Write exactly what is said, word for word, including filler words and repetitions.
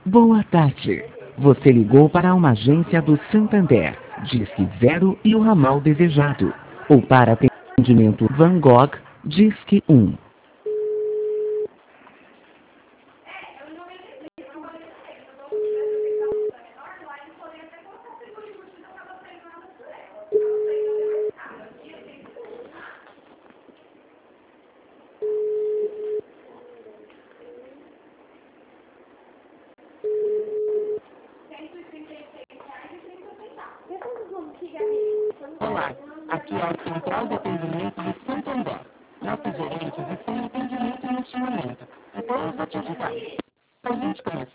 Boa tarde. Você ligou para uma agência do Santander, Disque Zero e o ramal desejado. Ou para atendimento Van Gogh, Disque um. Olá, aqui é a Central de Atendimento do Santander. Nossos gerentes estão em atendimento neste momento, então eu vou te ajudar. Pra gente começar,